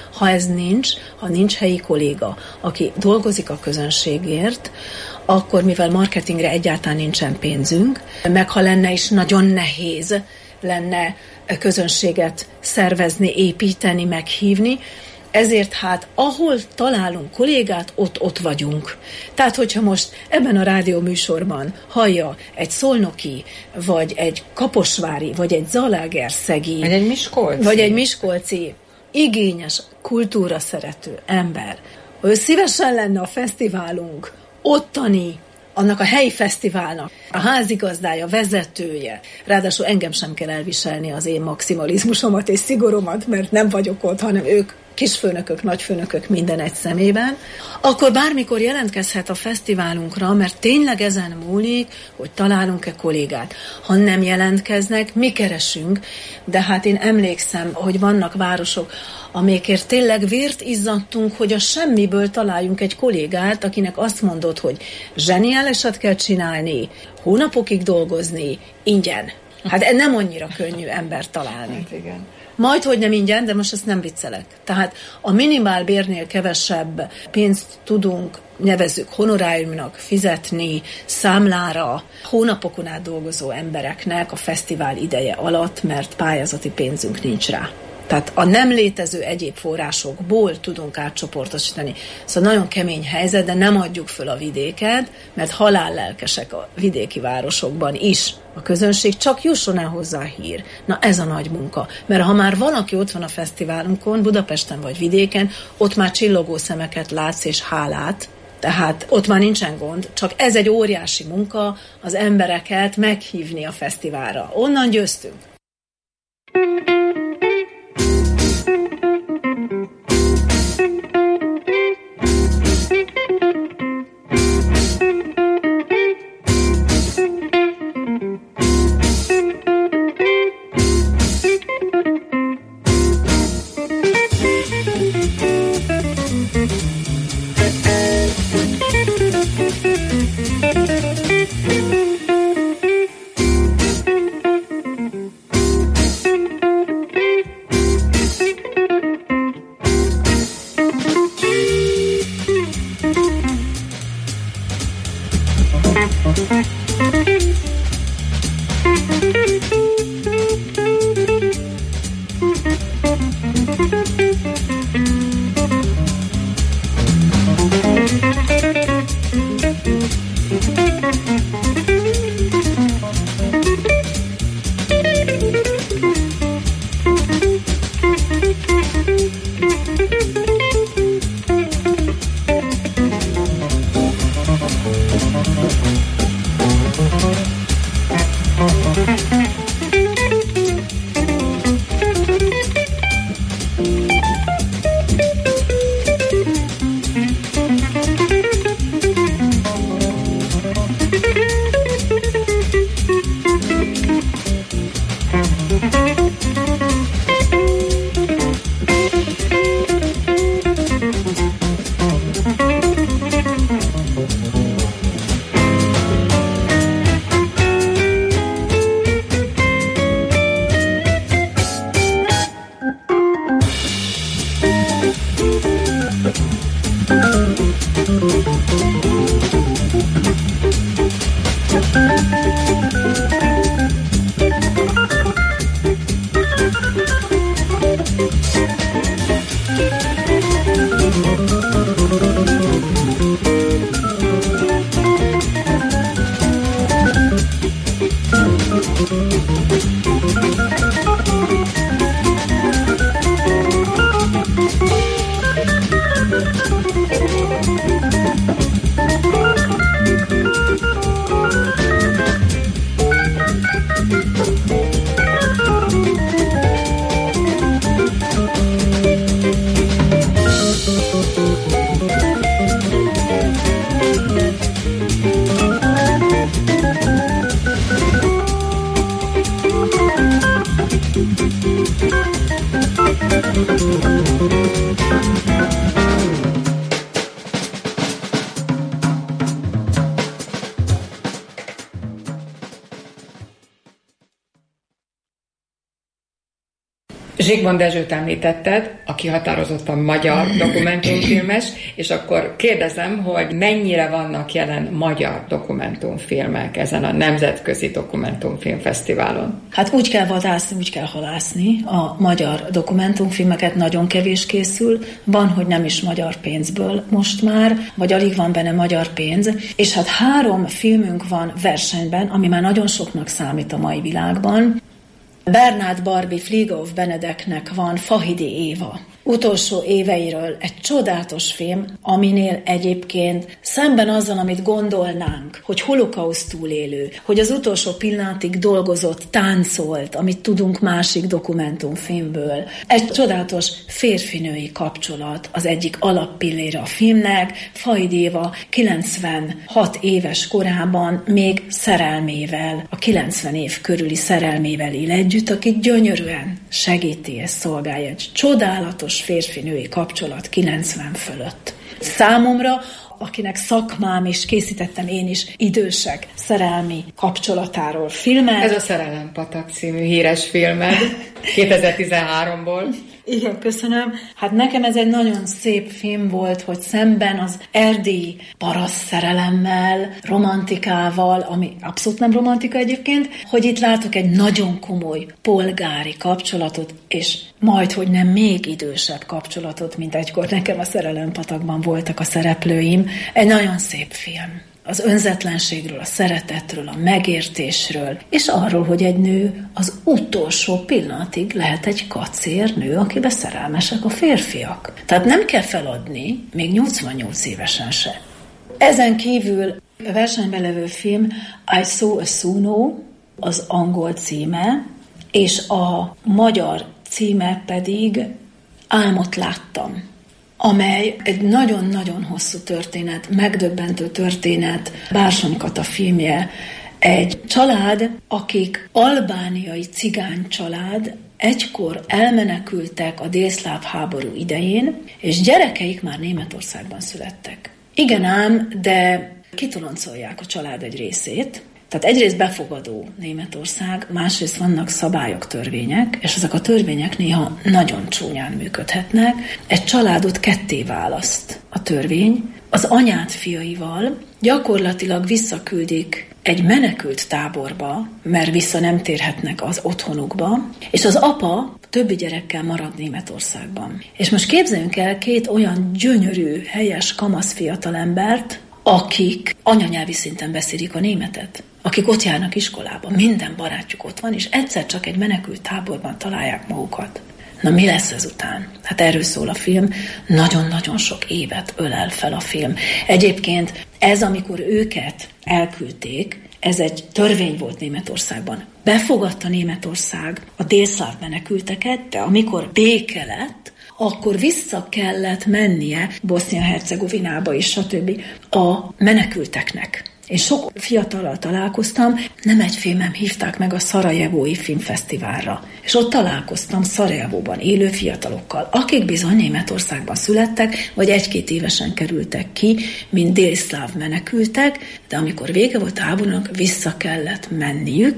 Ha nincs helyi kolléga, aki dolgozik a közönségért, akkor mivel marketingre egyáltalán nincsen pénzünk, meg ha lenne is, nagyon nehéz lenne közönséget szervezni, építeni, meghívni, ezért hát ahol találunk kollégát, ott vagyunk. Tehát, hogyha most ebben a rádióműsorban hallja egy szolnoki, vagy egy kaposvári, vagy egy zalaegerszegi, vagy egy miskolci igényes, kultúra szerető ember, ő szívesen lenne a fesztiválunk ottani, annak a helyi fesztiválnak a házigazdája, vezetője. Ráadásul engem sem kell elviselni az én maximalizmusomat és szigoromat, mert nem vagyok ott, hanem ők kisfőnökök, nagyfőnökök minden egy szemében, akkor bármikor jelentkezhet a fesztiválunkra, mert tényleg ezen múlik, hogy találunk-e kollégát. Ha nem jelentkeznek, mi keresünk, de hát én emlékszem, hogy vannak városok, amikért tényleg vért izzadtunk, hogy a semmiből találjunk egy kollégát, akinek azt mondod, hogy zseniálisat kell csinálni, hónapokig dolgozni, ingyen. Hát nem annyira könnyű embert találni. Hát igen. Majd, hogy nem ingyen, de most ezt nem viccelek. Tehát a minimálbérnél kevesebb pénzt tudunk, nevezzük honoráriumnak, fizetni számlára hónapokon át dolgozó embereknek a fesztivál ideje alatt, mert pályázati pénzünk nincs rá. Tehát a nem létező egyéb forrásokból tudunk átcsoportosítani. Szóval nagyon kemény helyzet, de nem adjuk föl a vidéket, mert halállelkesek a vidéki városokban is a közönség, csak jusson el hozzá a hír. Na ez a nagy munka. Mert ha már valaki ott van a fesztiválunkon, Budapesten vagy vidéken, ott már csillogó szemeket látsz és hálát, tehát ott már nincsen gond, csak ez egy óriási munka az embereket meghívni a fesztiválra. Onnan győztünk. Zsigmond Dezsőt említetted, aki határozottan magyar dokumentumfilmes, és akkor kérdezem, hogy mennyire vannak jelen magyar dokumentumfilmek ezen a Nemzetközi Dokumentumfilmfesztiválon? Hát úgy kell vadászni, úgy kell halászni. A magyar dokumentumfilmeket nagyon kevés készül, van, hogy nem is magyar pénzből most már, vagy alig van benne magyar pénz, és hát 3 filmünk van versenyben, ami már nagyon soknak számít a mai világban. Bernard Barbie Fliege of Benedeknek van Fahidi Éva utolsó éveiről egy csodálatos film, aminél egyébként szemben azzal, amit gondolnánk, hogy holokauszt túlélő, hogy az utolsó pillanatig dolgozott, táncolt, amit tudunk másik dokumentumfilmből. Egy csodálatos férfinői kapcsolat az egyik alappillére a filmnek. Fahidi Éva 96 éves korában még szerelmével, a 90 év körüli szerelmével él együtt, akit gyönyörűen segíti és szolgálja. Egy csodálatos férfi-női kapcsolat 90 fölött. Számomra, akinek szakmám, és készítettem én is idősek szerelmi kapcsolatáról filmet. Ez a Szerelempatak című híres filmed 2013-ból. Igen, köszönöm. Hát nekem ez egy nagyon szép film volt, hogy szemben az erdélyi paraszt szerelemmel, romantikával, ami abszolút nem romantika egyébként, hogy itt látok egy nagyon komoly polgári kapcsolatot, és majd, hogy nem még idősebb kapcsolatot, mint egykor nekem a Szerelempatakban voltak a szereplőim. Egy nagyon szép film. Az önzetlenségről, a szeretetről, a megértésről, és arról, hogy egy nő az utolsó pillanatig lehet egy kacér nő, akibe szerelmesek a férfiak. Tehát nem kell feladni, még 88 évesen se. Ezen kívül a versenyben levő film I Saw a Suno, az angol címe, és a magyar címe pedig Álmot láttam, amely egy nagyon-nagyon hosszú történet, megdöbbentő történet, Bársony Kata filmje. Egy család, akik albániai cigány család, egykor elmenekültek a délszláv háború idején, és gyerekeik már Németországban születtek. Igen ám, de kitoloncolják a család egy részét. Tehát egyrészt befogadó Németország, másrészt vannak szabályok, törvények, és ezek a törvények néha nagyon csúnyán működhetnek. Egy családot ketté választ a törvény, az anyát fiaival gyakorlatilag visszaküldik egy menekült táborba, mert vissza nem térhetnek az otthonukba, és az apa többi gyerekkel marad Németországban. És most képzeljünk el 2 olyan gyönyörű, helyes, kamasz fiatalembert, akik anyanyelvi szinten beszélik a németet, akik ott járnak iskolába, minden barátjuk ott van, és egyszer csak egy menekült táborban találják magukat. Na mi lesz ezután? Hát erről szól a film, nagyon-nagyon sok évet ölel fel a film. Egyébként ez, amikor őket elküldték, ez egy törvény volt Németországban. Befogadta Németország a délszláv menekülteket, de amikor béke lett, akkor vissza kellett mennie Bosznia-Hercegovinába és stb. A menekülteknek. Én sok fiatallal találkoztam, nem egy filmem hívták meg a Szarajevói Filmfesztiválra. És ott találkoztam Szarajevóban élő fiatalokkal, akik bizony Németországban születtek, vagy 1-2 évesen kerültek ki, mint délszláv menekültek, de amikor vége volt a háborúnak, vissza kellett menniük,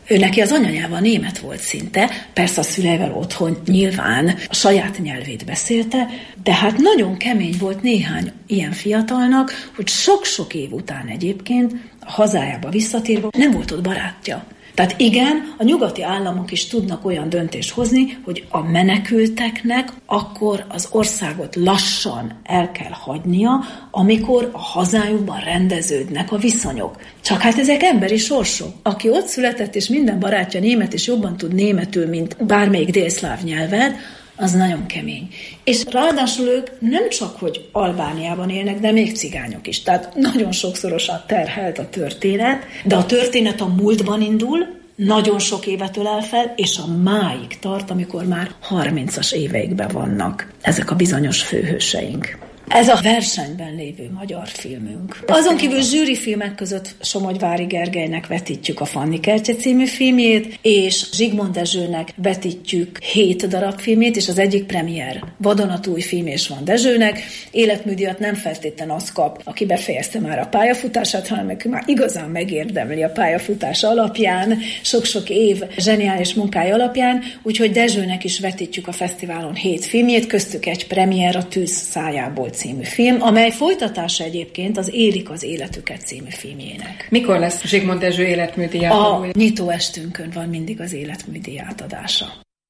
Ő neki az anyanyelve német volt szinte, persze a szüleivel otthon nyilván a saját nyelvét beszélte, de hát nagyon kemény volt néhány ilyen fiatalnak, hogy sok-sok év után egyébként a hazájába visszatérve nem volt ott barátja. Tehát igen, a nyugati államok is tudnak olyan döntést hozni, hogy a menekülteknek akkor az országot lassan el kell hagynia, amikor a hazájukban rendeződnek a viszonyok. Csak hát ezek emberi sorsok. Aki ott született, és minden barátja német, és jobban tud németül, mint bármelyik délszláv nyelvet, az nagyon kemény. És ráadásul ők nem csak, hogy Albániában élnek, de még cigányok is. Tehát nagyon sokszorosan terhelt a történet, de a történet a múltban indul, nagyon sok évet ölel fel, és a máig tart, amikor már 30-as éveikben vannak ezek a bizonyos főhőseink. Ez a versenyben lévő magyar filmünk. Azon kívül zsűrifilmek között Somogyvári Gergelynek vetítjük a Fanni kertje című filmjét, és Zsigmond Dezsőnek vetítjük 7 darab filmjét, és az egyik premier vadonatúj film és van Dezsőnek. Életműdíjat nem feltétlen az kap, aki befejezte már a pályafutását, hanem aki már igazán megérdemli a pályafutása alapján, sok-sok év zseniális munkája alapján, úgyhogy Dezsőnek is vetítjük a fesztiválon 7 filmjét, köztük egy premier, a Tűz szájából című film, amely folytatása egyébként az Élik az életüket című filmjének. Mikor lesz Zsigmond Dezső életműdíj? A nyitóestünkön van mindig az életműdíj átadása.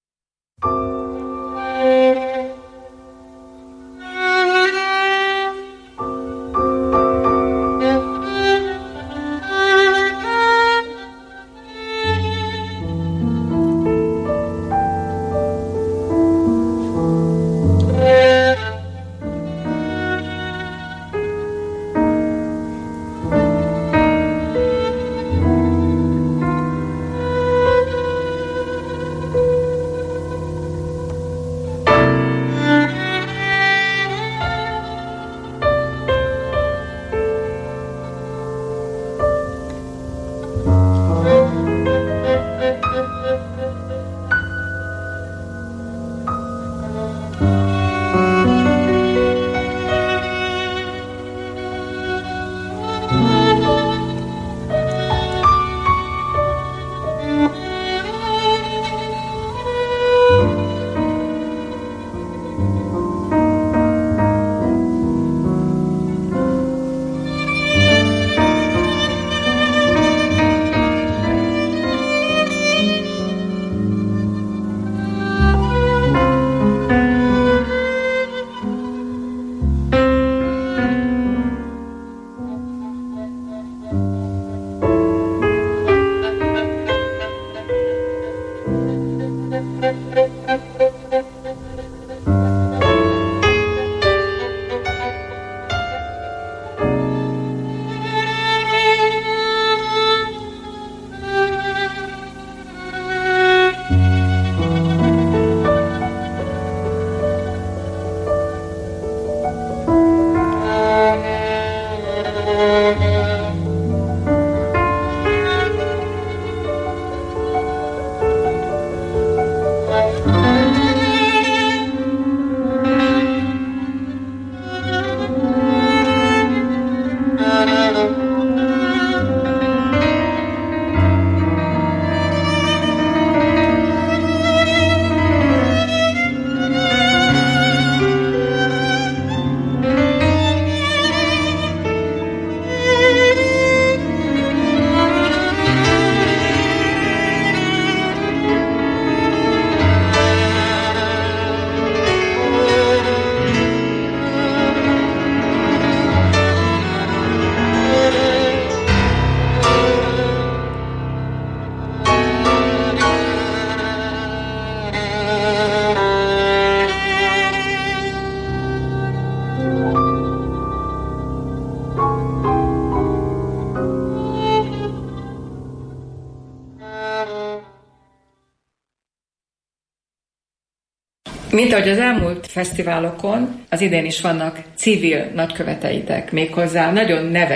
Mint ahogy az elmúlt fesztiválokon, az idén is vannak civil nagyköveteitek, méghozzá nagyon neves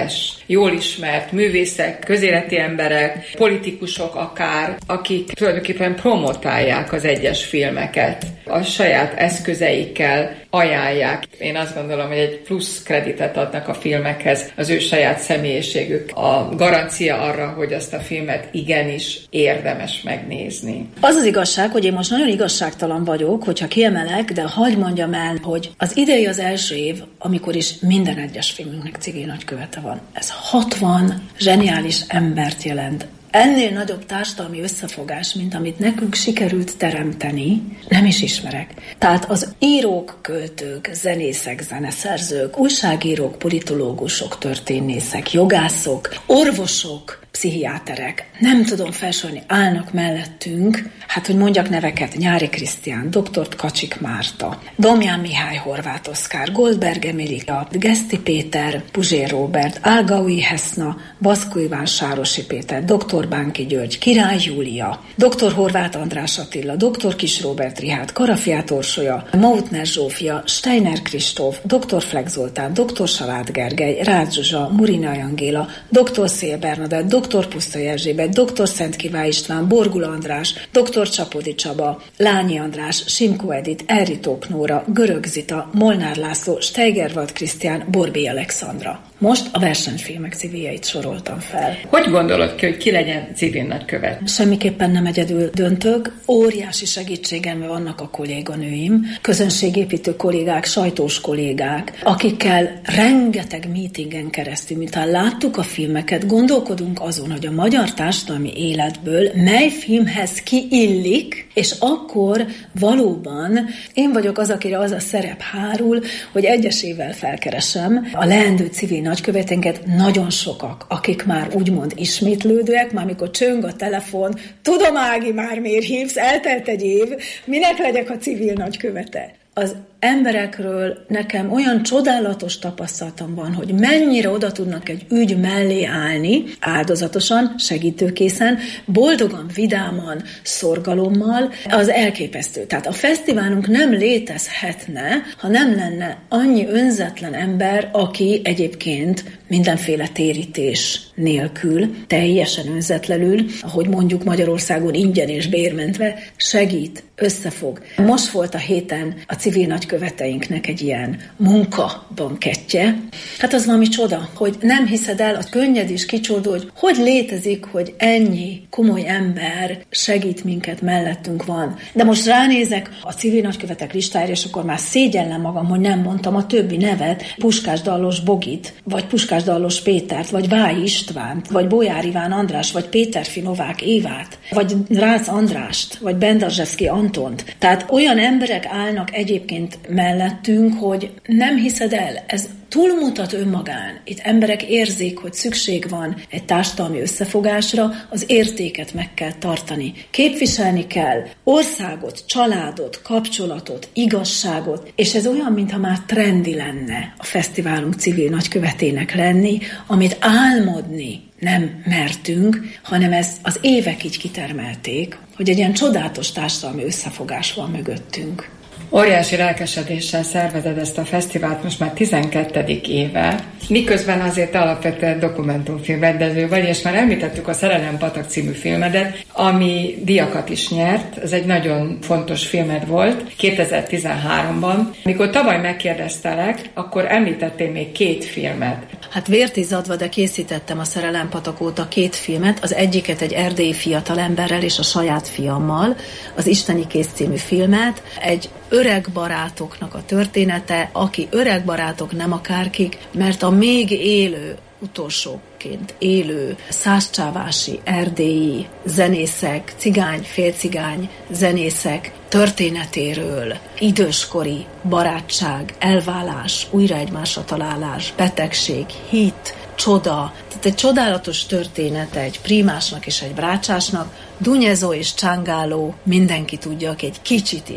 jól ismert művészek, közéleti emberek, politikusok akár, akik tulajdonképpen promotálják az egyes filmeket, a saját eszközeikkel ajánlják. Én azt gondolom, hogy egy plusz kreditet adnak a filmekhez, az ő saját személyiségük, a garancia arra, hogy azt a filmet igenis érdemes megnézni. Az az igazság, hogy én most nagyon igazságtalan vagyok, hogyha kiemelek, de hadd mondjam el, hogy az idei az első év, amikor is minden egyes filmünknek civil nagykövete van. Ez 60 zseniális embert jelent. Ennél nagyobb társadalmi összefogás, mint amit nekünk sikerült teremteni, nem is ismerek. Tehát az írók, költők, zenészek, zeneszerzők, újságírók, politológusok, történészek, jogászok, orvosok, pszichiáterek, nem tudom felsorolni, állnak mellettünk, hát hogy mondjak neveket, Nyári Krisztián, dr. Kacsik Márta, Domján Mihály, Horváth Oszkár, Goldberg Emilika, Geszti Péter, Puzsér Róbert, Álgaui Heszna, Baszkó Iván, Sárosi Péter, dr. Bánki György, Király Júlia, dr. Horváth András Attila, dr. Kis Róbert Rihárd, Karafiát Orsolya, Mautner Zsófia, Steiner Kristóf, dr. Fleck Zoltán, dr. Salád Gergely, Rácz Zsuzsa, Murinai Angéla, dr. Szél Bernadett, dr. Pusztai Erzsébet, dr. Szent Kivályi István, Borgul András, dr. Csapodi Csaba, Lányi András, Simko Edit, Elritók Nóra, Görög Zita, Molnár László, Steigerwald Krisztián, Borbély Alexandra. Most a versenyfilmek civiljeit soroltam fel. Hogy gondolod ki legyen civil nagykövet? Semmiképpen nem egyedül döntök. Óriási segítségemben vannak a kolléganőim, közönségépítő kollégák, sajtós kollégák, akikkel rengeteg meetingen keresztül, miután láttuk a filmeket, gondolkodunk azon, hogy a magyar társadalmi életből mely filmhez kiillik, és akkor valóban én vagyok az, akire az a szerep hárul, hogy egyesével felkeresem a leendő civil nagyköveténket, nagyon sokak, akik már úgymond ismétlődőek, már mikor csöng a telefon, tudom Ági, már miért hívsz, eltelt egy év, minek legyek a civil nagykövete? Az emberekről nekem olyan csodálatos tapasztalatom van, hogy mennyire oda tudnak egy ügy mellé állni, áldozatosan, segítőkészen, boldogan, vidáman, szorgalommal, az elképesztő. Tehát a fesztiválunk nem létezhetne, ha nem lenne annyi önzetlen ember, aki egyébként mindenféle térítés nélkül, teljesen önzetlenül, ahogy mondjuk Magyarországon ingyen és bérmentve, segít, összefog. Most volt a héten a civil nagyköveteinknek egy ilyen munkabankettje. Hát az valami csoda, hogy nem hiszed el, az könnyed is kicsordul, hogy létezik, hogy ennyi komoly ember segít minket, mellettünk van. De most ránézek a civil nagykövetek listájára, és akkor már szégyellem magam, hogy nem mondtam a többi nevet, Puskás Dallos Bogit, vagy Puskás Dallos Pétert, vagy Vályi Istvánt, vagy Bolyár Iván András, vagy Péterfi Novák Évát, vagy Rácz Andrást, vagy Bendarzsevszki Antont. Tehát olyan emberek állnak egyébként mellettünk, hogy nem hiszed el, ez túlmutat önmagán. Itt emberek érzik, hogy szükség van egy társadalmi összefogásra, az értéket meg kell tartani. Képviselni kell országot, családot, kapcsolatot, igazságot, és ez olyan, mintha már trendi lenne a fesztiválunk civil nagykövetének lenni, amit álmodni nem mertünk, hanem ezt az évek így kitermelték, hogy egy ilyen csodálatos társadalmi összefogás van mögöttünk. Óriási lelkesedéssel szervezed ezt a fesztivált most már 12. éve, miközben azért alapvetően dokumentumfilmrendező vagy, és már említettük a Szerelem Patak című filmedet, ami díjakat is nyert. Ez egy nagyon fontos filmed volt 2013-ban. Mikor tavaly megkérdeztelek, akkor említettél még 2 filmet. Hát vértizzadva, de készítettem a Szerelem Patak óta 2 filmet, az egyiket egy erdélyi fiatalemberrel és a saját fiammal, az Isteni Kész című filmet, egy öreg barátoknak a története, aki öreg barátok nem akárkik, mert a még élő, utolsóként élő szászcsávási, erdélyi zenészek, cigány, félcigány zenészek történetéről, időskori barátság, elválás, újra egymásra találás, betegség, hit, csoda. Tehát egy csodálatos története egy prímásnak és egy brácsásnak. Dunyezó és Csángáló mindenki tudja, aki egy kicsit is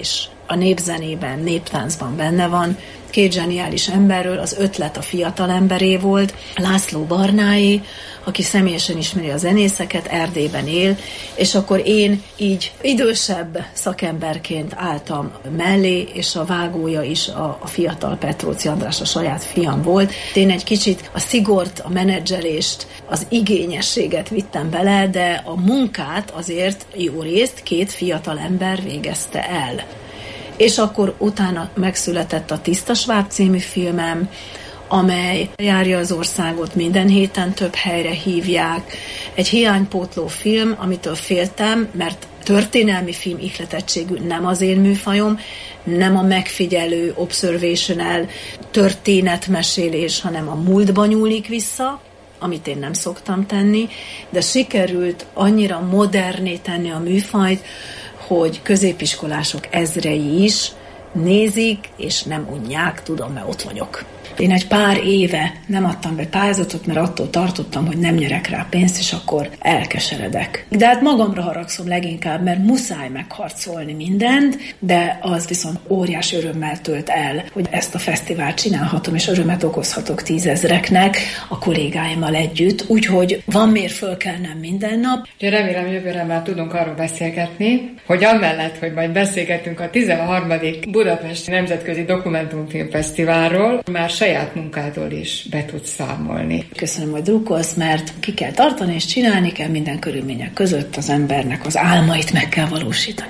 a népzenében, néptáncban benne van. Két zseniális emberről, az ötlet a fiatal emberé volt, László Barnái, aki személyesen ismeri a zenészeket, Erdélyben él, és akkor én így idősebb szakemberként álltam mellé, és a vágója is a fiatal Petróci András, a saját fiam volt. Én egy kicsit a szigort, a menedzselést, az igényességet vittem bele, de a munkát azért jó részt két fiatal ember végezte el. És akkor utána megszületett a Tiszta Schwab című filmem, amely járja az országot, minden héten több helyre hívják. Egy hiánypótló film, amitől féltem, mert történelmi film ihletettségű, nem az én műfajom, nem a megfigyelő, observational történetmesélés, hanem a múltba nyúlik vissza, amit én nem szoktam tenni, de sikerült annyira moderné tenni a műfajt, hogy középiskolások ezrei is nézik, és nem unják, tudom, mert ott vagyok. Én egy pár éve nem adtam be pályázatot, mert attól tartottam, hogy nem nyerek rá pénzt, és akkor elkeseredek. De hát magamra haragszom leginkább, mert muszáj megharcolni mindent, de az viszont óriási örömmel tölt el, hogy ezt a fesztivált csinálhatom, és örömet okozhatok 10 000-eknek a kollégáimmal együtt, úgyhogy van miért fölkelnem minden nap. Remélem jövőre már tudunk arról beszélgetni, hogy amellett, hogy majd beszélgetünk a 13. Budapesti Nemzetközi Dokumentumfilmfesztiválról, már saját munkádról is be tudsz számolni. Köszönöm, hogy drukkolsz, mert ki kell tartani és csinálni kell minden körülmények között, az embernek az álmait meg kell valósítani.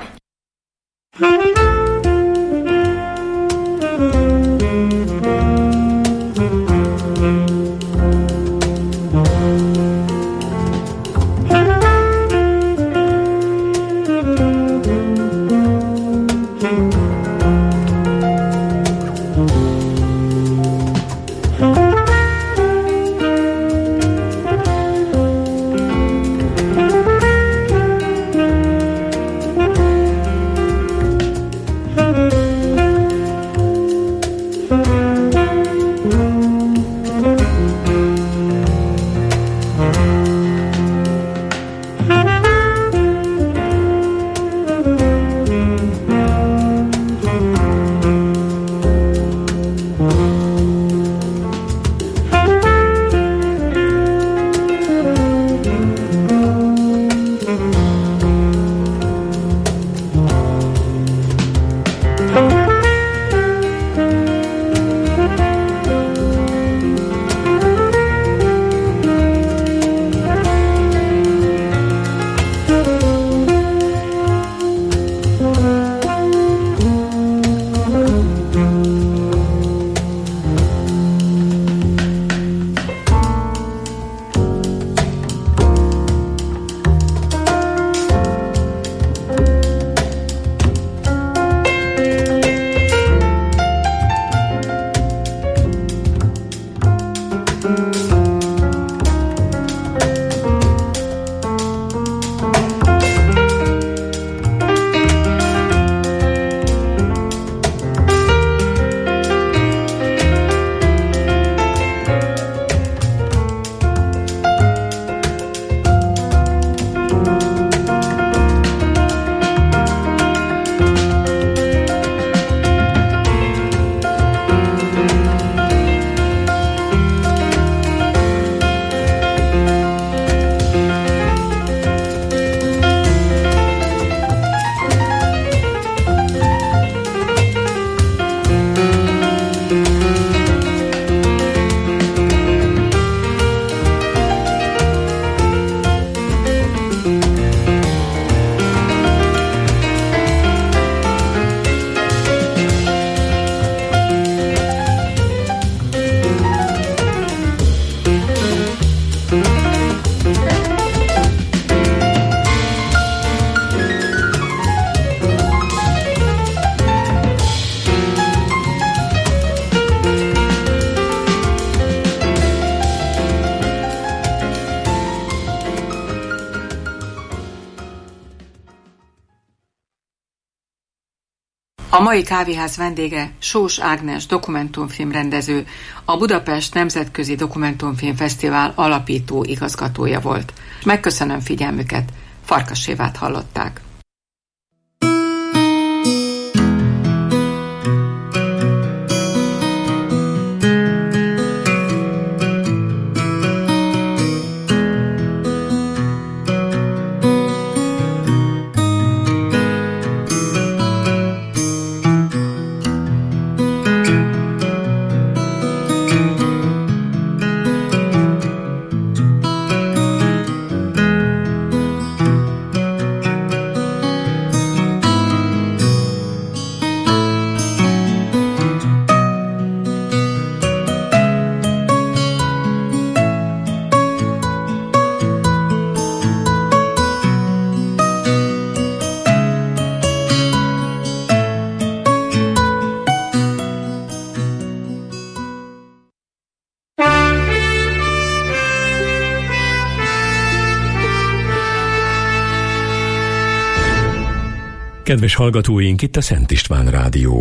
A mai kávéház vendége Sós Ágnes dokumentumfilmrendező, a Budapest Nemzetközi Dokumentumfilmfesztivál alapító igazgatója volt. Megköszönöm figyelmüket, Farkas Évát hallották. Kedves hallgatóink, itt a Szent István Rádió.